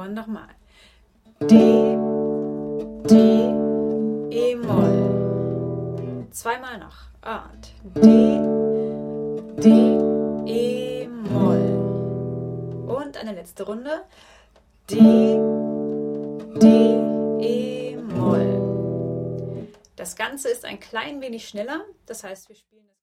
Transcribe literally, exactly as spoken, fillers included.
Und nochmal. D, D, E-Moll. Zweimal noch. Und D, D, E-Moll. Und eine letzte Runde. D, D, E-Moll. Das Ganze ist ein klein wenig schneller. Das heißt, wir spielen das